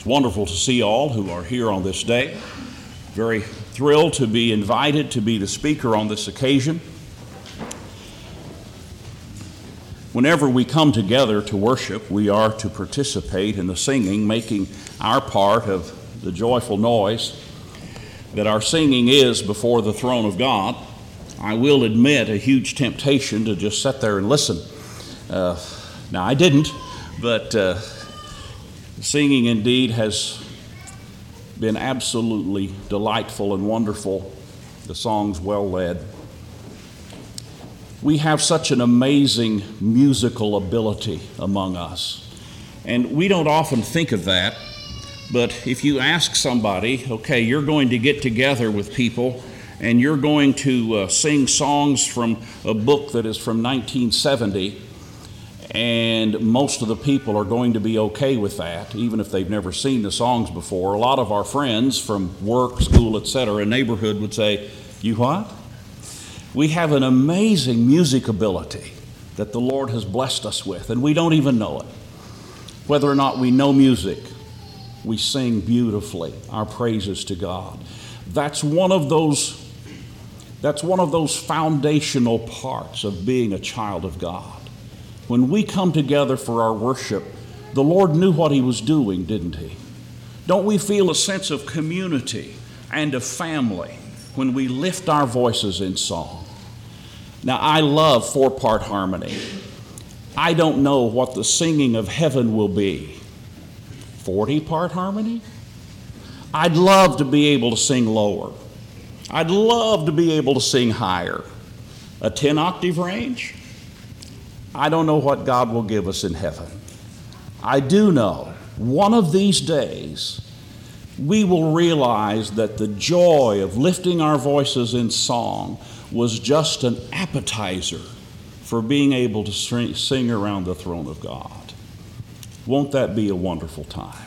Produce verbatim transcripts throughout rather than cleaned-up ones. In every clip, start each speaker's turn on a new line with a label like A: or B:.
A: It's wonderful to see all who are here on this day. Very thrilled to be invited to be the speaker on this occasion. Whenever we come together to worship, we are to participate in the singing, making our part of the joyful noise that our singing is before the throne of God. I will admit a huge temptation to just sit there and listen. Uh, now, I didn't, but uh, singing indeed has been absolutely delightful and wonderful. The songs well led. We have such an amazing musical ability among us. And we don't often think of that, but if you ask somebody, okay, you're going to get together with people and you're going to uh, sing songs from a book that is from nineteen seventy, and most of the people are going to be okay with that, even if they've never seen the songs before. A lot of our friends from work, school, et cetera, neighborhood would say, "You what?" We have an amazing music ability that the Lord has blessed us with, and we don't even know it. Whether or not we know music, we sing beautifully our praises to God. That's one of those, that's one of those foundational parts of being a child of God. When we come together for our worship, the Lord knew what He was doing, didn't He? Don't we feel a sense of community and of family when we lift our voices in song? Now, I love four-part harmony. I don't know what the singing of heaven will be. forty-part harmony? I'd love to be able to sing lower. I'd love to be able to sing higher. A ten-octave range? I don't know what God will give us in heaven. I do know one of these days we will realize that the joy of lifting our voices in song was just an appetizer for being able to sing around the throne of God. Won't that be a wonderful time?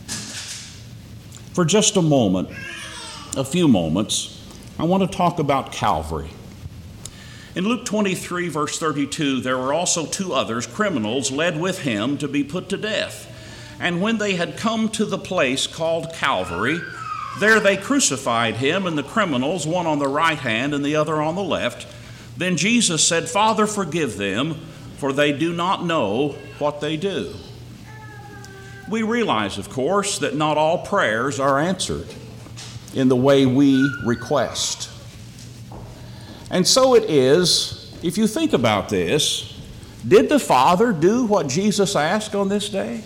A: For just a moment, a few moments, I want to talk about Calvary. In Luke twenty-three, verse thirty-two, there were also two others, criminals, led with him to be put to death. And when they had come to the place called Calvary, there they crucified him and the criminals, one on the right hand and the other on the left. Then Jesus said, "Father, forgive them, for they do not know what they do." We realize, of course, that not all prayers are answered in the way we request. And so it is, if you think about this, did the Father do what Jesus asked on this day?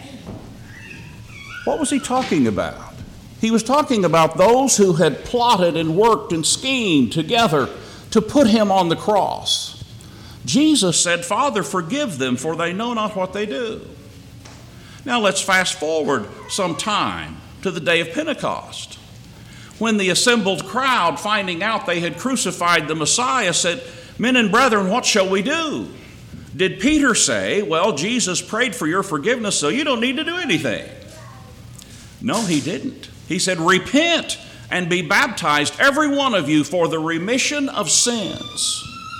A: What was he talking about? He was talking about those who had plotted and worked and schemed together to put him on the cross. Jesus said, "Father, forgive them, for they know not what they do." Now let's fast forward some time to the day of Pentecost, when the assembled crowd, finding out they had crucified the Messiah, said, "Men and brethren, what shall we do?" Did Peter say, "Well, Jesus prayed for your forgiveness, so you don't need to do anything"? No, he didn't. He said, "Repent and be baptized, every one of you, for the remission of sins."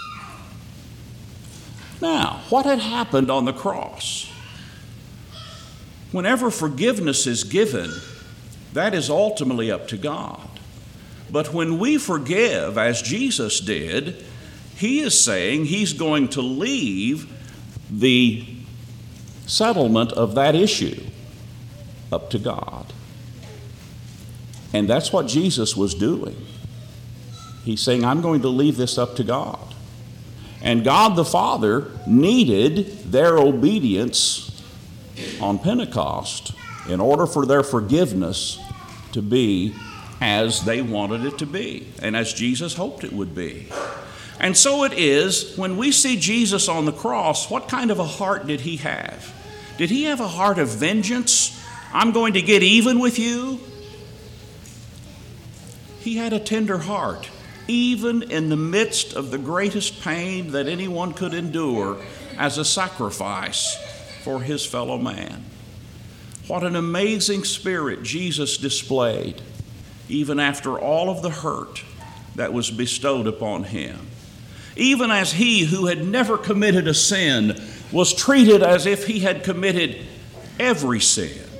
A: Now, what had happened on the cross? Whenever forgiveness is given, that is ultimately up to God. But when we forgive, as Jesus did, he is saying he's going to leave the settlement of that issue up to God. And that's what Jesus was doing. He's saying, I'm going to leave this up to God. And God the Father needed their obedience on Pentecost in order for their forgiveness to be as they wanted it to be and as Jesus hoped it would be. And so it is, when we see Jesus on the cross, what kind of a heart did he have? Did he have a heart of vengeance? I'm going to get even with you? He had a tender heart, even in the midst of the greatest pain that anyone could endure as a sacrifice for his fellow man. What an amazing spirit Jesus displayed, even after all of the hurt that was bestowed upon him. Even as he who had never committed a sin was treated as if he had committed every sin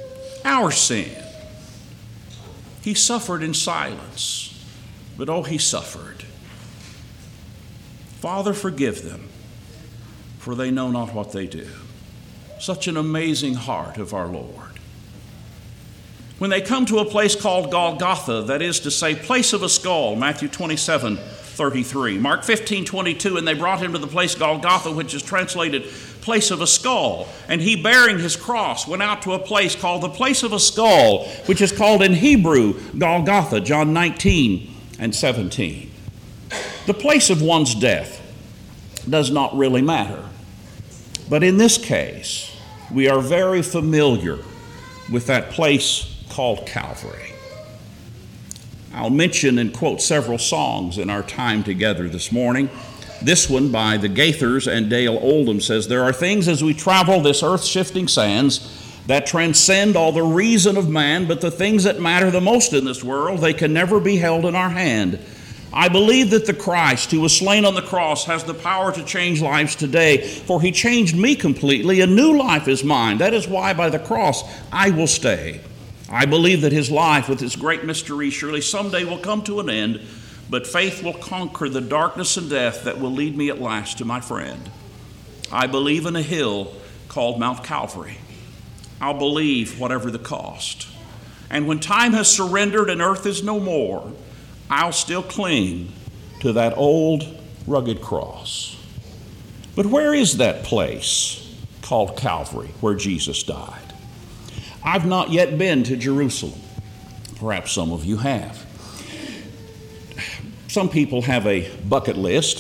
A: our sin. He suffered in silence, but oh, he suffered. Father, forgive them, for they know not what they do. Such an amazing heart of our Lord. When they come to a place called Golgotha, that is to say, place of a skull, Matthew twenty-seven thirty-three. Mark fifteen twenty-two, and they brought him to the place Golgotha, which is translated place of a skull. And he, bearing his cross, went out to a place called the place of a skull, which is called in Hebrew Golgotha, John nineteen and seventeen. The place of one's death does not really matter. But in this case, we are very familiar with that place called Calvary. I'll mention and quote several songs in our time together this morning. This one by the Gaithers and Dale Oldham says, "There are things as we travel this earth-shifting sands that transcend all the reason of man, but the things that matter the most in this world, they can never be held in our hand. I believe that the Christ who was slain on the cross has the power to change lives today, for he changed me completely. A new life is mine. That is why by the cross I will stay. I believe that his life with its great mystery surely someday will come to an end, but faith will conquer the darkness and death that will lead me at last to my friend. I believe in a hill called Mount Calvary. I'll believe whatever the cost. And when time has surrendered and earth is no more, I'll still cling to that old rugged cross." But where is that place called Calvary where Jesus died? I've not yet been to Jerusalem. Perhaps some of you have. Some people have a bucket list.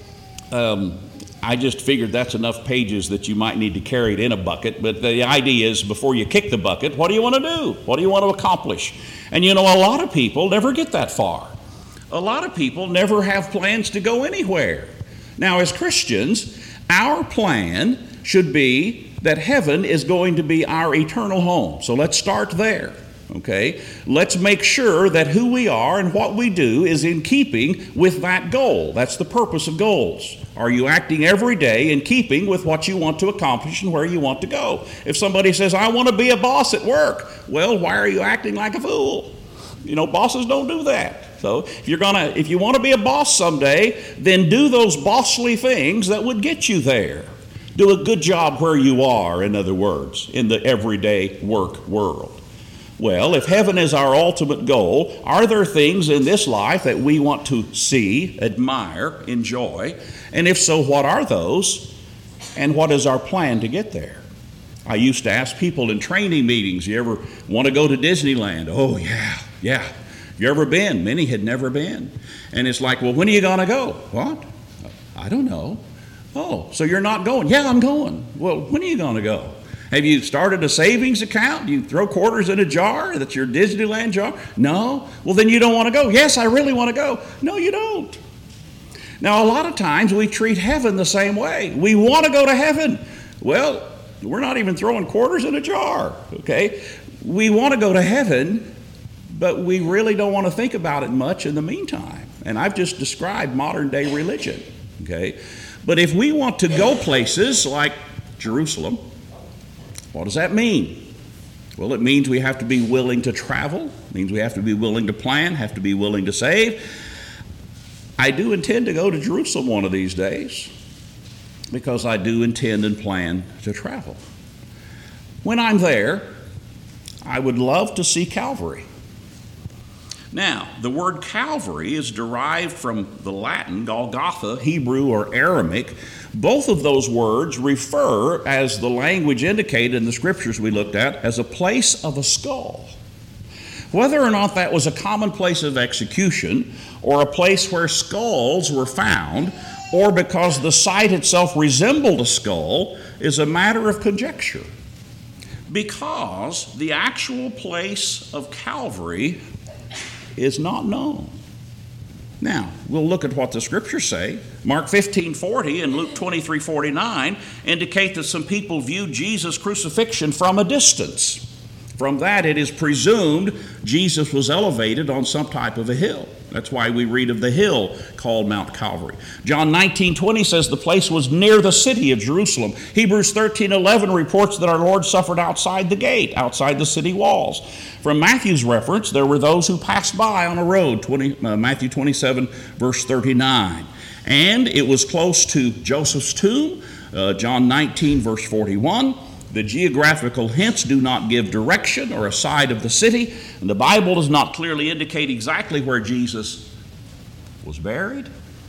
A: Um, I just figured that's enough pages that you might need to carry it in a bucket. But the idea is, before you kick the bucket, what do you want to do? What do you want to accomplish? And you know, a lot of people never get that far. A lot of people never have plans to go anywhere. Now, as Christians, our plan should be that heaven is going to be our eternal home. So let's start there, okay? Let's make sure that who we are and what we do is in keeping with that goal. That's the purpose of goals. Are you acting every day in keeping with what you want to accomplish and where you want to go? If somebody says, "I want to be a boss at work," well, why are you acting like a fool? You know, bosses don't do that. So if you're gonna, if you want to be a boss someday, then do those bossly things that would get you there. Do a good job where you are, in other words, in the everyday work world. Well, if heaven is our ultimate goal, are there things in this life that we want to see, admire, enjoy? And if so, what are those? And what is our plan to get there? I used to ask people in training meetings, "You ever want to go to Disneyland?" "Oh, yeah, yeah." "You ever been?" Many had never been. And it's like, "Well, when are you going to go?" "What?" "I don't know." "Oh, so you're not going?" "Yeah, I'm going." "Well, when are you going to go?" "Have you started a savings account? Do you throw quarters in a jar? That's your Disneyland jar?" "No." "Well, then you don't want to go." "Yes, I really want to go." "No, you don't." Now, a lot of times we treat heaven the same way. We want to go to heaven. Well, we're not even throwing quarters in a jar, okay? We want to go to heaven, but we really don't want to think about it much in the meantime. And I've just described modern day religion, okay? But if we want to go places like Jerusalem, what does that mean? Well, it means we have to be willing to travel. It means we have to be willing to plan, have to be willing to save. I do intend to go to Jerusalem one of these days because I do intend and plan to travel. When I'm there, I would love to see Calvary. Now, the word Calvary is derived from the Latin, Golgotha, Hebrew, or Aramaic. Both of those words refer, as the language indicated in the scriptures we looked at, as a place of a skull. Whether or not that was a common place of execution, or a place where skulls were found, or because the site itself resembled a skull, is a matter of conjecture. Because the actual place of Calvary is not known. Now, we'll look at what the scriptures say. Mark fifteen forty and Luke twenty-three forty-nine indicate that some people viewed Jesus' crucifixion from a distance. From that, it is presumed Jesus was elevated on some type of a hill. That's why we read of the hill called Mount Calvary. John nineteen twenty says the place was near the city of Jerusalem. Hebrews thirteen eleven reports that our Lord suffered outside the gate, outside the city walls. From Matthew's reference, there were those who passed by on a road, twenty, uh, Matthew twenty-seven, verse thirty-nine. And it was close to Joseph's tomb, uh, John nineteen, verse forty-one. The geographical hints do not give direction or a side of the city, and the Bible does not clearly indicate exactly where Jesus was buried,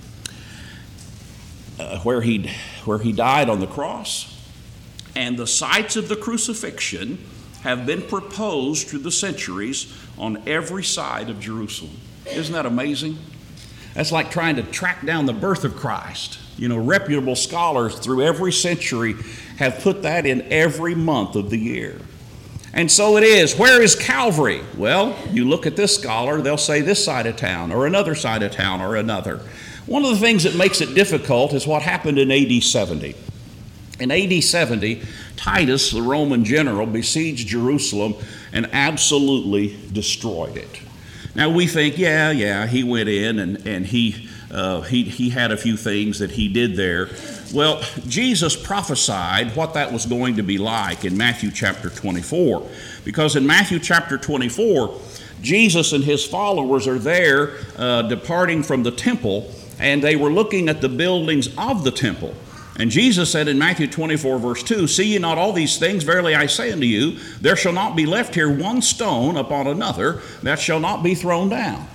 A: uh, where he where he died on the cross. And the sites of the crucifixion have been proposed through the centuries on every side of Jerusalem. Isn't that amazing? That's like trying to track down the birth of Christ. You know, reputable scholars through every century have put that in every month of the year. And so it is. Where is Calvary? Well, you look at this scholar, they'll say this side of town or another side of town or another. One of the things that makes it difficult is what happened in A D seventy. In A D seventy, Titus, the Roman general, besieged Jerusalem and absolutely destroyed it. Now we think, yeah, yeah, he went in and, and he, uh, he, he had a few things that he did there. Well, Jesus prophesied what that was going to be like in Matthew chapter twenty-four. Because in Matthew chapter twenty-four, Jesus and his followers are there uh, departing from the temple, and they were looking at the buildings of the temple. And Jesus said in Matthew twenty-four, verse two, "See ye not all these things? Verily I say unto you, there shall not be left here one stone upon another that shall not be thrown down."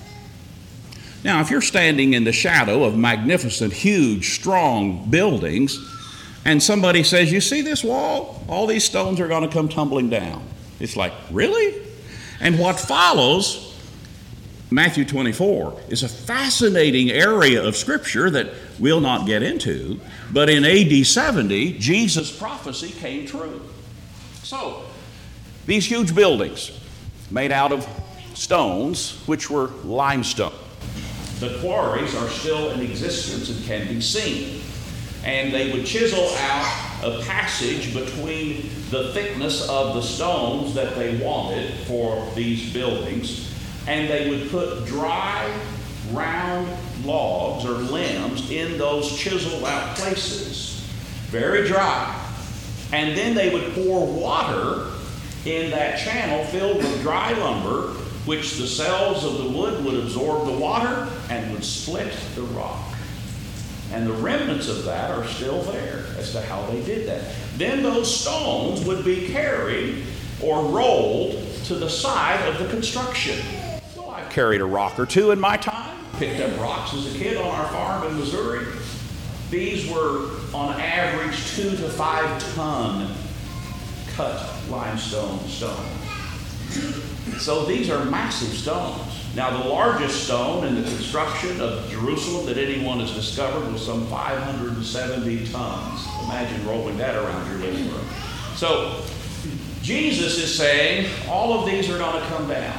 A: Now, if you're standing in the shadow of magnificent, huge, strong buildings, and somebody says, "You see this wall? All these stones are going to come tumbling down." It's like, really? And what follows, Matthew twenty-four, is a fascinating area of Scripture that we'll not get into, but in A D seventy, Jesus' prophecy came true. So, these huge buildings made out of stones, which were limestone. The quarries are still in existence and can be seen. And they would chisel out a passage between the thickness of the stones that they wanted for these buildings, and they would put dry, round logs or limbs in those chiseled out places, very dry. And then they would pour water in that channel filled with dry lumber, which the cells of the wood would absorb the water and would split the rock. And the remnants of that are still there as to how they did that. Then those stones would be carried or rolled to the side of the construction. Well, I've carried a rock or two in my time, picked up rocks as a kid on our farm in Missouri. These were on average two to five ton cut limestone stones. So these are massive stones. Now, the largest stone in the construction of Jerusalem that anyone has discovered was some five hundred seventy tons. Imagine rolling that around your living room. So, Jesus is saying all of these are going to come down.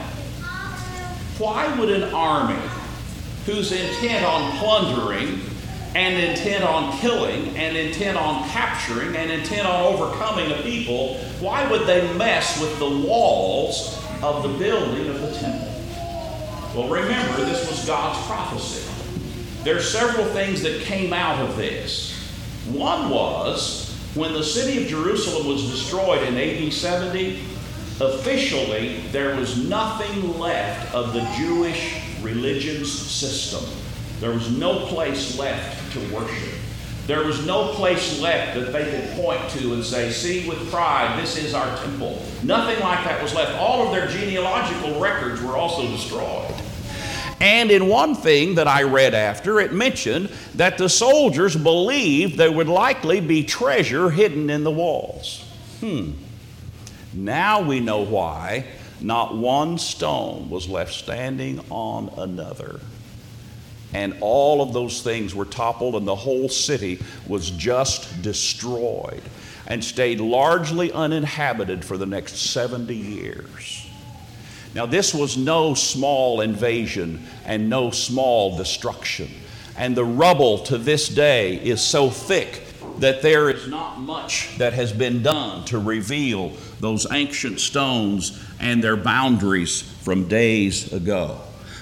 A: Why would an army who's intent on plundering and intent on killing and intent on capturing and intent on overcoming a people, why would they mess with the walls of the building of the temple? Well, remember, this was God's prophecy. There are several things that came out of this. One was, when the city of Jerusalem was destroyed in A D seventy, officially there was nothing left of the Jewish religion's system. There was no place left to worship. There was no place left that they could point to and say, "See with pride, this is our temple." Nothing like that was left. All of their genealogical records were also destroyed. And in one thing that I read after, it mentioned that the soldiers believed there would likely be treasure hidden in the walls. Hmm. Now we know why not one stone was left standing on another. And all of those things were toppled, and the whole city was just destroyed and stayed largely uninhabited for the next seventy years. Now, this was no small invasion and no small destruction. And the rubble to this day is so thick that there is not much that has been done to reveal those ancient stones and their boundaries from days ago.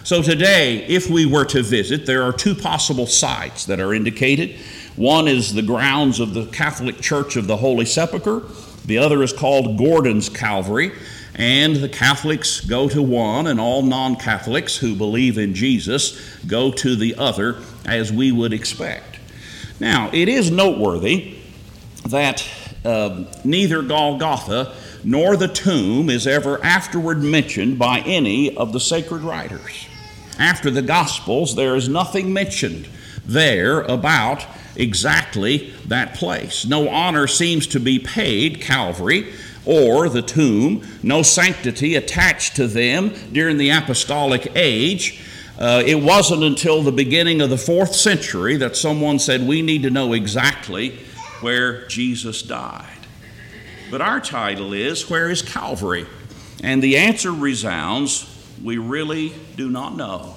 A: So today, if we were to visit, there are two possible sites that are indicated. One is the grounds of the Catholic Church of the Holy Sepulchre. The other is called Gordon's Calvary. And the Catholics go to one, and all non-Catholics who believe in Jesus go to the other, as we would expect. Now, it is noteworthy that uh, neither Golgotha nor the tomb is ever afterward mentioned by any of the sacred writers. After the Gospels, there is nothing mentioned there about exactly that place. No honor seems to be paid Calvary or the tomb, no sanctity attached to them during the apostolic age. Uh, it wasn't until the beginning of the fourth century that someone said, we need to know exactly where Jesus died. But our title is, where is Calvary? And the answer resounds, we really do not know.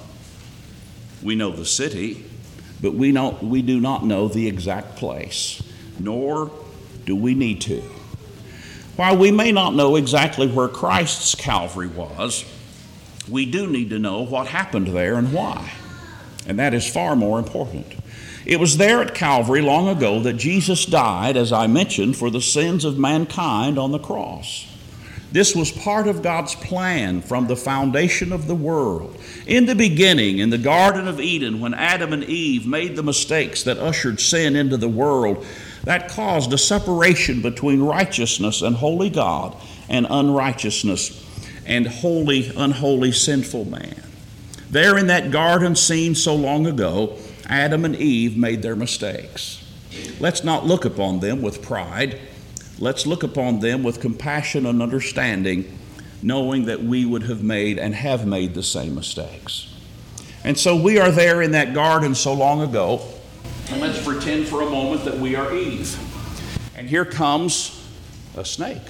A: We know the city, but we, know, we do not know the exact place, nor do we need to. While we may not know exactly where Christ's Calvary was, we do need to know what happened there and why. And that is far more important. It was there at Calvary long ago that Jesus died, as I mentioned, for the sins of mankind on the cross. This was part of God's plan from the foundation of the world. In the beginning, in the Garden of Eden, when Adam and Eve made the mistakes that ushered sin into the world, that caused a separation between righteousness and holy God and unrighteousness and holy, unholy, sinful man. There in that garden scene so long ago, Adam and Eve made their mistakes. Let's not look upon them with pride. Let's look upon them with compassion and understanding, knowing that we would have made and have made the same mistakes. And so we are there in that garden so long ago, and let's pretend for a moment that we are Eve. And here comes a snake.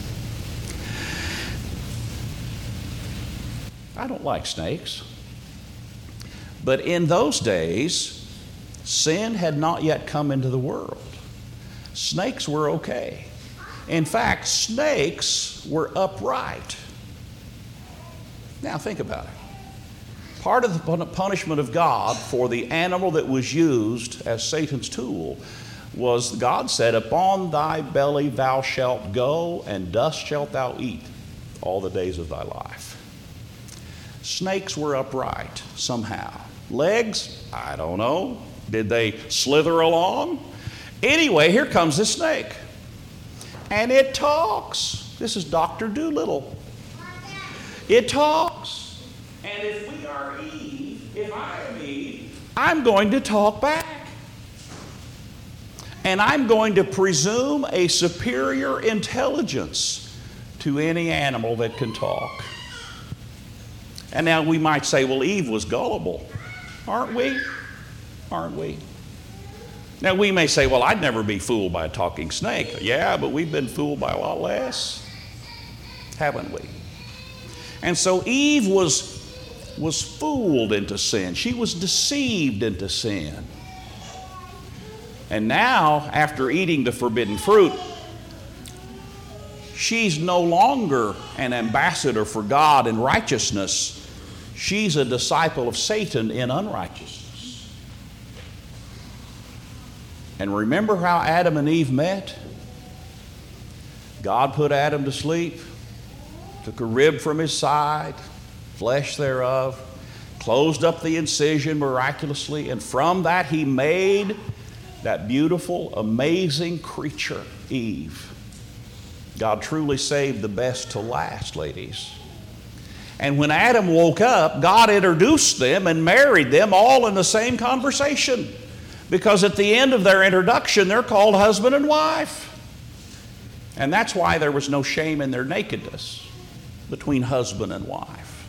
A: I don't like snakes. But in those days, sin had not yet come into the world. Snakes were okay. In fact, snakes were upright. Now think about it. Part of the punishment of God for the animal that was used as Satan's tool was God said, upon thy belly thou shalt go, and dust shalt thou eat all the days of thy life. Snakes were upright somehow. Legs? I don't know. Did they slither along? Anyway, here comes the snake. And it talks. This is Doctor Dolittle. It talks. And if we are Eve, if I am Eve, I'm going to talk back. And I'm going to presume a superior intelligence to any animal that can talk. And now we might say, well, Eve was gullible. Aren't we? Aren't we? Now we may say, well, I'd never be fooled by a talking snake. Yeah, but we've been fooled by a lot less, haven't we? And so Eve was, was fooled into sin. She was deceived into sin. And now, after eating the forbidden fruit, she's no longer an ambassador for God in righteousness. She's a disciple of Satan in unrighteousness. And remember how Adam and Eve met? God put Adam to sleep, took a rib from his side, flesh thereof, closed up the incision miraculously, and from that he made that beautiful, amazing creature, Eve. God truly saved the best to last, ladies. And when Adam woke up, God introduced them and married them all in the same conversation. Because at the end of their introduction, they're called husband and wife. And that's why there was no shame in their nakedness between husband and wife.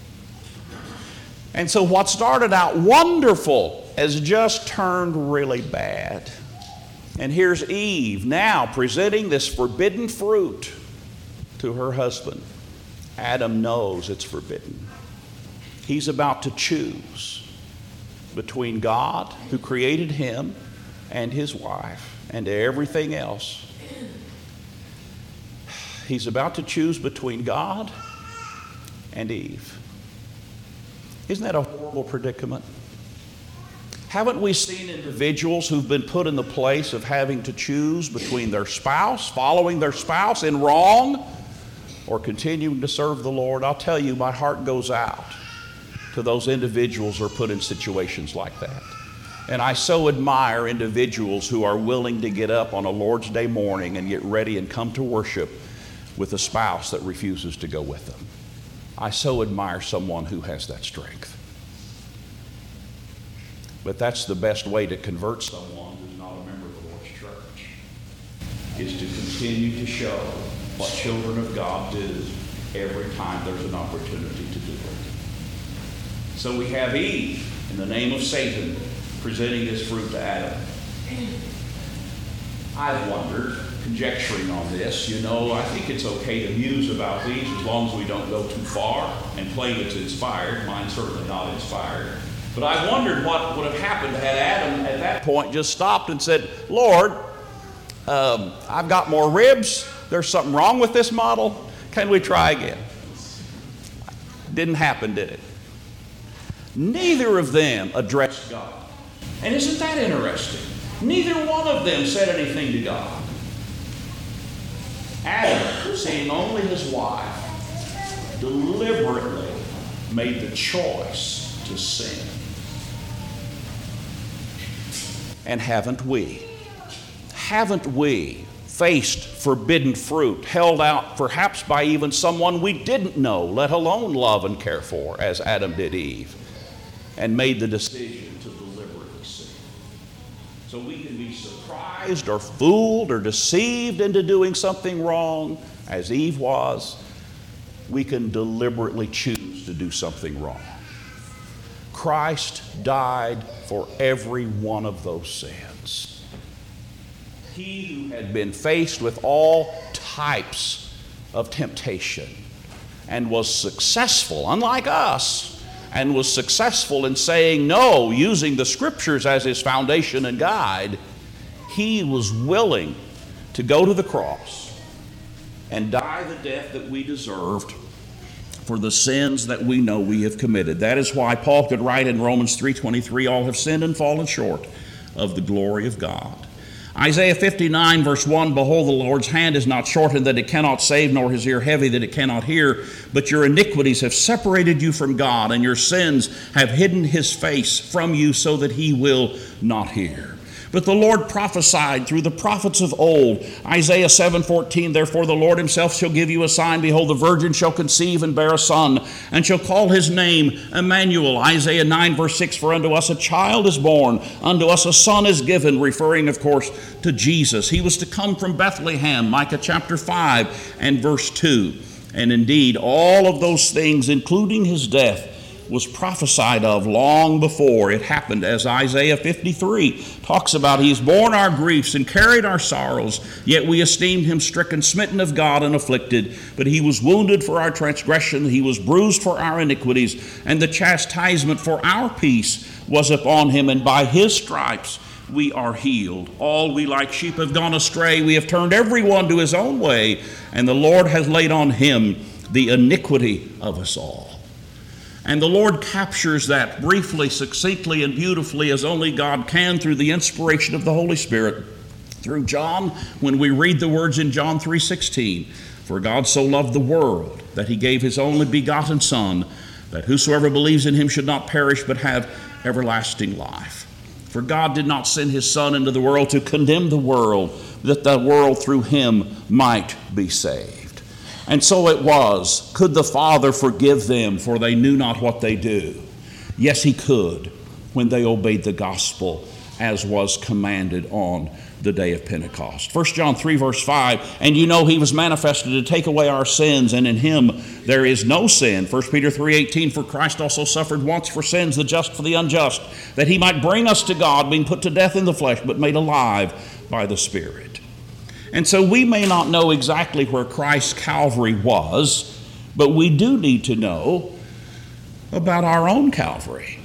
A: And so what started out wonderful has just turned really bad. And here's Eve now presenting this forbidden fruit to her husband. Adam knows it's forbidden. He's about to choose between God, who created him, and his wife, and everything else. He's about to choose between God and Eve. Isn't that a horrible predicament? Haven't we seen individuals who've been put in the place of having to choose between their spouse, following their spouse in wrong, or continuing to serve the Lord? I'll tell you, my heart goes out to those individuals who are put in situations like that. And I so admire individuals who are willing to get up on a Lord's Day morning and get ready and come to worship with a spouse that refuses to go with them. I so admire someone who has that strength. But that's the best way to convert someone who's not a member of the Lord's church, is to continue to show what children of God do every time there's an opportunity to do it. So we have Eve, in the name of Satan, presenting this fruit to Adam. I've wondered, conjecturing on this, you know, I think it's okay to muse about these as long as we don't go too far and claim it's inspired. Mine's certainly not inspired. But I wondered what would have happened had Adam at that point just stopped and said, Lord, um, I've got more ribs. There's something wrong with this model. Can we try again? Didn't happen, did it? Neither of them addressed God. And isn't that interesting? Neither one of them said anything to God. Adam, seeing only his wife, deliberately made the choice to sin. And haven't we? Haven't we faced forbidden fruit, held out perhaps by even someone we didn't know, let alone love and care for, as Adam did Eve, and made the decision to deliberately sin? So we can be surprised or fooled or deceived into doing something wrong, as Eve was. We can deliberately choose to do something wrong. Christ died for every one of those sins. He who had been faced with all types of temptation and was successful, unlike us, and was successful in saying no, using the Scriptures as his foundation and guide, he was willing to go to the cross and die the death that we deserved for the sins that we know we have committed. That is why Paul could write in Romans three twenty-three, all have sinned and fallen short of the glory of God. Isaiah fifty-nine, verse one, behold, the Lord's hand is not shortened that it cannot save, nor his ear heavy that it cannot hear. But your iniquities have separated you from God, and your sins have hidden his face from you so that he will not hear. But the Lord prophesied through the prophets of old. Isaiah seven fourteen, therefore the Lord himself shall give you a sign. Behold, the virgin shall conceive and bear a son, and shall call his name Emmanuel. Isaiah nine, verse six, for unto us a child is born, unto us a son is given, referring, of course, to Jesus. He was to come from Bethlehem, Micah chapter five and verse two. And indeed, all of those things, including his death, was prophesied of long before it happened, as Isaiah fifty-three talks about. He's borne our griefs and carried our sorrows, yet we esteemed him stricken, smitten of God, and afflicted. But he was wounded for our transgression, he was bruised for our iniquities, and the chastisement for our peace was upon him, and by his stripes we are healed. All we like sheep have gone astray, we have turned every one to his own way, and the Lord has laid on him the iniquity of us all. And the Lord captures that briefly, succinctly, and beautifully as only God can through the inspiration of the Holy Spirit. Through John, when we read the words in John three sixteen, for God so loved the world that he gave his only begotten Son, that whosoever believes in him should not perish but have everlasting life. For God did not send his Son into the world to condemn the world, that the world through him might be saved. And so it was. Could the Father forgive them, for they knew not what they do? Yes, he could, when they obeyed the gospel as was commanded on the day of Pentecost. First John three, verse five, and you know he was manifested to take away our sins, and in him there is no sin. First Peter three eighteen, for Christ also suffered once for sins, the just for the unjust, that he might bring us to God, being put to death in the flesh, but made alive by the Spirit. And so we may not know exactly where Christ's Calvary was, but we do need to know about our own Calvary,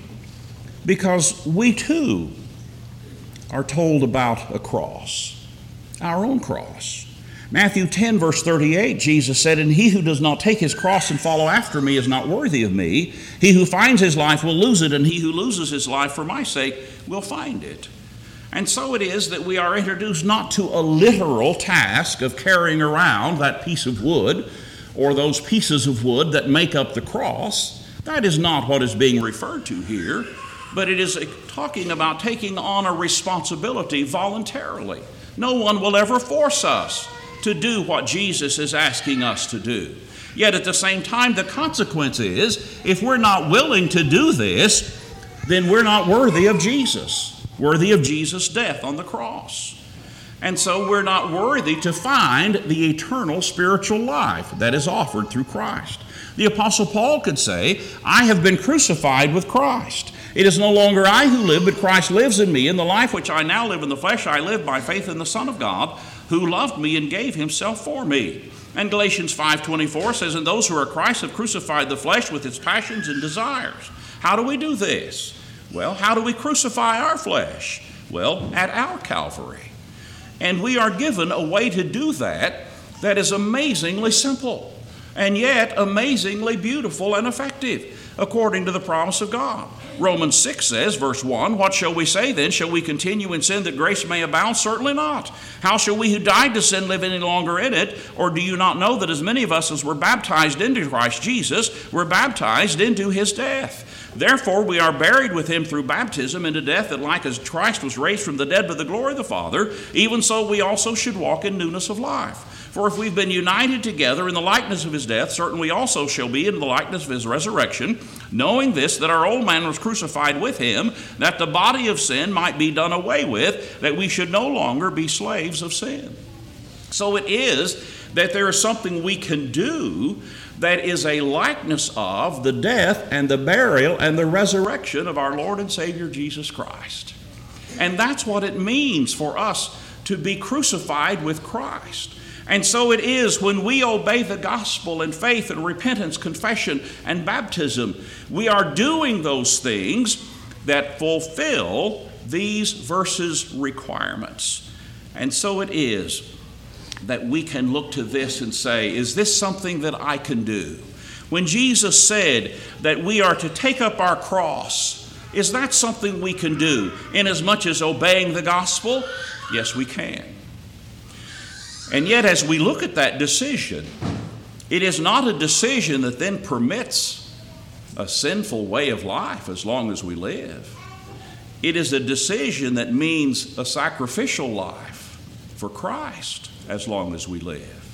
A: because we too are told about a cross, our own cross. Matthew ten, verse thirty-eight, Jesus said, "And he who does not take his cross and follow after me is not worthy of me. He who finds his life will lose it, and he who loses his life for my sake will find it." And so it is that we are introduced not to a literal task of carrying around that piece of wood or those pieces of wood that make up the cross. That is not what is being referred to here, but it is talking about taking on a responsibility voluntarily. No one will ever force us to do what Jesus is asking us to do. Yet at the same time, the consequence is, if we're not willing to do this, then we're not worthy of Jesus, worthy of Jesus' death on the cross. And so we're not worthy to find the eternal spiritual life that is offered through Christ. The Apostle Paul could say, "I have been crucified with Christ. It is no longer I who live, but Christ lives in me. In the life which I now live in the flesh, I live by faith in the Son of God, who loved me and gave himself for me." And Galatians five twenty-four says, "And those who are Christ have crucified the flesh with its passions and desires." How do we do this? Well, how do we crucify our flesh? Well, at our Calvary. And we are given a way to do that that is amazingly simple, and yet amazingly beautiful and effective, according to the promise of God. Romans six says, verse one, "What shall we say then? Shall we continue in sin that grace may abound? Certainly not. How shall we who died to sin live any longer in it? Or do you not know that as many of us as were baptized into Christ Jesus were baptized into his death? Therefore we are buried with him through baptism into death, that like as Christ was raised from the dead by the glory of the Father, even so we also should walk in newness of life. For if we've been united together in the likeness of his death, certain we also shall be in the likeness of his resurrection, knowing this, that our old man was crucified with him, that the body of sin might be done away with, that we should no longer be slaves of sin." So it is that there is something we can do that is a likeness of the death and the burial and the resurrection of our Lord and Savior Jesus Christ. And that's what it means for us to be crucified with Christ. And so it is when we obey the gospel in faith and repentance, confession, and baptism, we are doing those things that fulfill these verses' requirements. And so it is that we can look to this and say, is this something that I can do? When Jesus said that we are to take up our cross, is that something we can do in as much as obeying the gospel? Yes, we can. And yet, as we look at that decision, it is not a decision that then permits a sinful way of life as long as we live. It is a decision that means a sacrificial life for Christ as long as we live.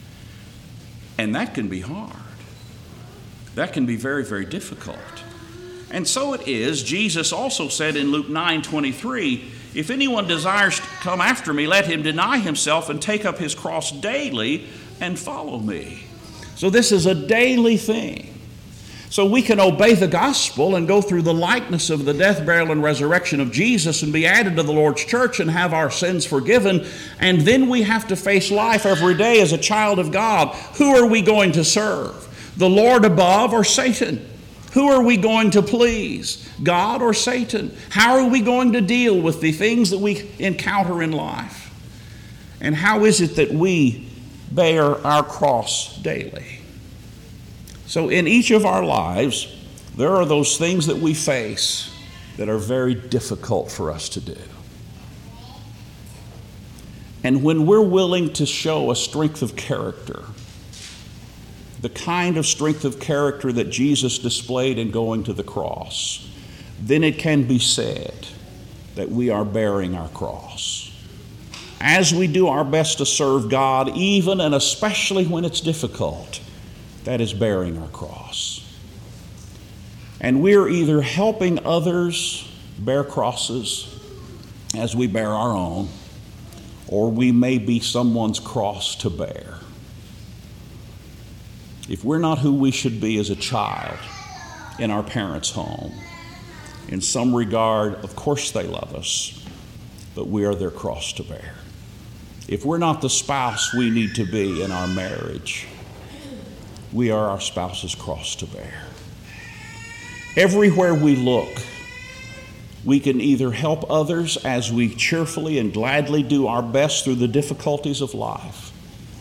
A: And that can be hard. That can be very, very difficult. And so it is, Jesus also said in Luke nine twenty-three, "If anyone desires to come after me, let him deny himself and take up his cross daily and follow me." So this is a daily thing. So we can obey the gospel and go through the likeness of the death, burial, and resurrection of Jesus and be added to the Lord's church and have our sins forgiven. And then we have to face life every day as a child of God. Who are we going to serve? The Lord above or Satan? Who are we going to please? God or Satan? How are we going to deal with the things that we encounter in life? And how is it that we bear our cross daily? So in each of our lives, there are those things that we face that are very difficult for us to do. And when we're willing to show a strength of character, the kind of strength of character that Jesus displayed in going to the cross, then it can be said that we are bearing our cross. As we do our best to serve God, even and especially when it's difficult, that is bearing our cross. And we're either helping others bear crosses as we bear our own, or we may be someone's cross to bear. If we're not who we should be as a child in our parents' home, in some regard, of course they love us, but we are their cross to bear. If we're not the spouse we need to be in our marriage, we are our spouse's cross to bear. Everywhere we look, we can either help others as we cheerfully and gladly do our best through the difficulties of life,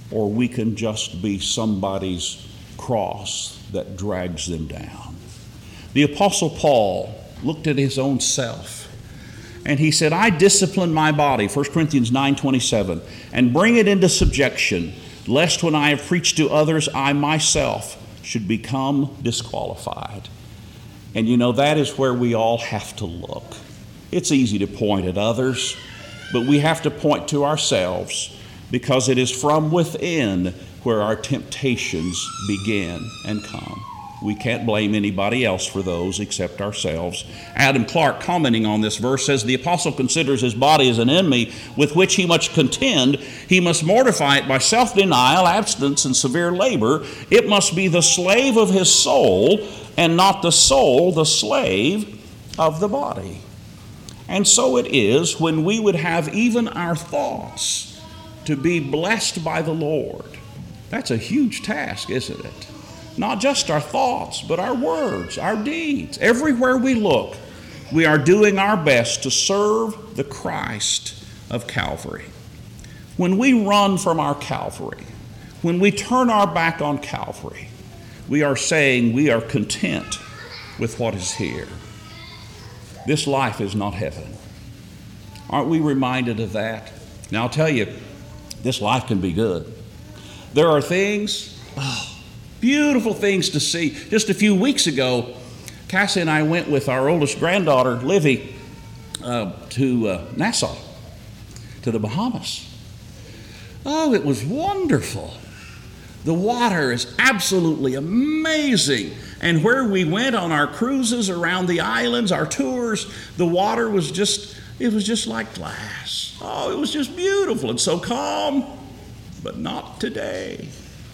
A: or we can just be somebody's cross that drags them down. The Apostle Paul looked at his own self, and he said, I discipline my body, First Corinthians nine twenty-seven, and bring it into subjection, lest when I have preached to others, I myself should become disqualified. And you know, that is where we all have to look. It's easy to point at others, but we have to point to ourselves, because it is from within where our temptations begin and come. We can't blame anybody else for those except ourselves. Adam Clarke, commenting on this verse, says, the apostle considers his body as an enemy with which he must contend. He must mortify it by self-denial, abstinence, and severe labor. It must be the slave of his soul, and not the soul the slave of the body. And so it is when we would have even our thoughts to be blessed by the Lord. That's a huge task, isn't it? Not just our thoughts, but our words, our deeds. Everywhere we look, we are doing our best to serve the Christ of Calvary. When we run from our Calvary, when we turn our back on Calvary, we are saying we are content with what is here. This life is not heaven. Aren't we reminded of that? Now I'll tell you, this life can be good. There are things, oh, beautiful things to see. Just a few weeks ago, Cassie and I went with our oldest granddaughter, Livy, uh, to uh, Nassau, to the Bahamas. Oh, it was wonderful. The water is absolutely amazing. And where we went on our cruises around the islands, our tours, the water was just, it was just like glass. Oh, it was just beautiful and so calm, but not today.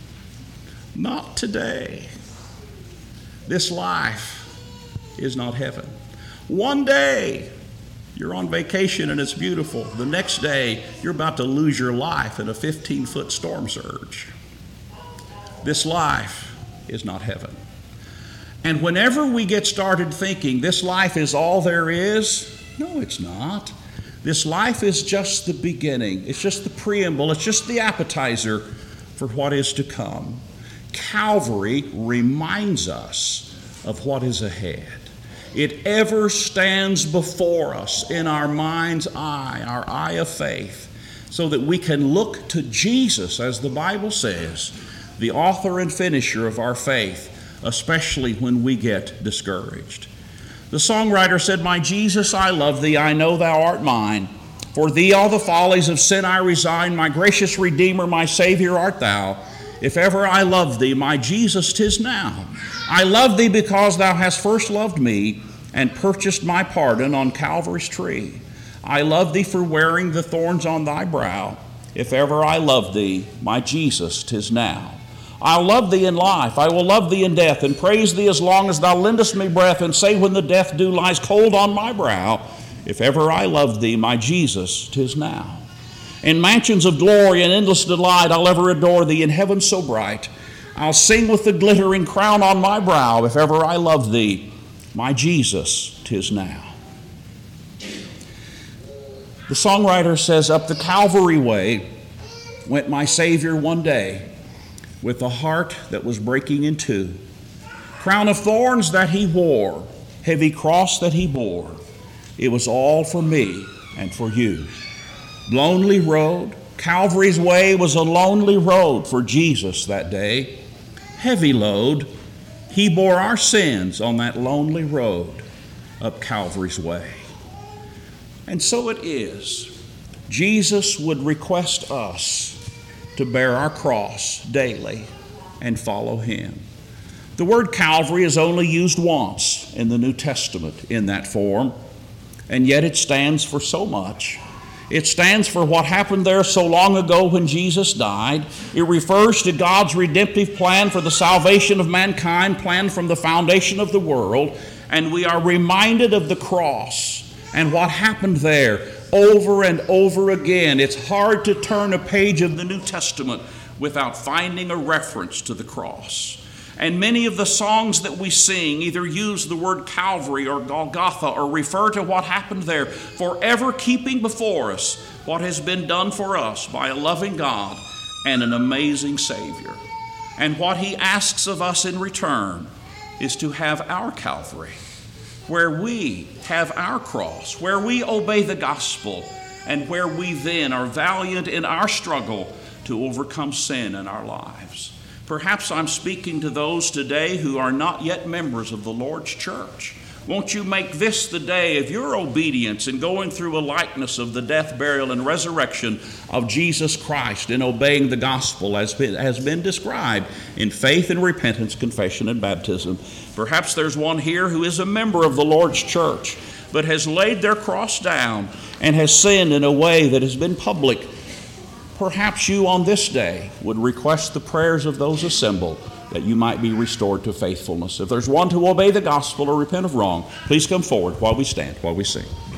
A: Not today. This life is not heaven. One day, you're on vacation and it's beautiful. The next day, you're about to lose your life in a fifteen-foot storm surge. This life is not heaven. And whenever we get started thinking this life is all there is, no, it's not. This life is just the beginning. It's just the preamble. It's just the appetizer for what is to come. Calvary reminds us of what is ahead. It ever stands before us in our mind's eye, our eye of faith, so that we can look to Jesus, as the Bible says, the author and finisher of our faith, especially when we get discouraged. The songwriter said, my Jesus, I love thee, I know thou art mine. For thee all the follies of sin I resign, my gracious Redeemer, my Savior art thou. If ever I love thee, my Jesus, 'tis now. I love thee because thou hast first loved me and purchased my pardon on Calvary's tree. I love thee for wearing the thorns on thy brow. If ever I love thee, my Jesus, 'tis now. I'll love thee in life, I will love thee in death, and praise thee as long as thou lendest me breath, and say when the death dew lies cold on my brow, if ever I love thee, my Jesus, 'tis now. In mansions of glory and endless delight, I'll ever adore thee in heaven so bright. I'll sing with the glittering crown on my brow, if ever I love thee, my Jesus, 'tis now. The songwriter says, up the Calvary way went my Savior one day, with a heart that was breaking in two. Crown of thorns that he wore, heavy cross that he bore, it was all for me and for you. Lonely road, Calvary's way was a lonely road for Jesus that day. Heavy load, he bore our sins on that lonely road up Calvary's way. And so it is. Jesus would request us to bear our cross daily and follow him. The word Calvary is only used once in the New Testament in that form, and yet it stands for so much. It stands for what happened there so long ago when Jesus died. It refers to God's redemptive plan for the salvation of mankind, planned from the foundation of the world, and we are reminded of the cross and what happened there over and over again. It's hard to turn a page of the New Testament without finding a reference to the cross. And many of the songs that we sing either use the word Calvary or Golgotha or refer to what happened there, forever keeping before us what has been done for us by a loving God and an amazing Savior. And what he asks of us in return is to have our Calvary, where we have our cross, where we obey the gospel, and where we then are valiant in our struggle to overcome sin in our lives. Perhaps I'm speaking to those today who are not yet members of the Lord's church. Won't you make this the day of your obedience in going through a likeness of the death, burial, and resurrection of Jesus Christ in obeying the gospel as been, has been described in faith and repentance, confession, and baptism. Perhaps there's one here who is a member of the Lord's church, but has laid their cross down and has sinned in a way that has been public. Perhaps you on this day would request the prayers of those assembled that you might be restored to faithfulness. If there's one to obey the gospel or repent of wrong, please come forward while we stand, while we sing.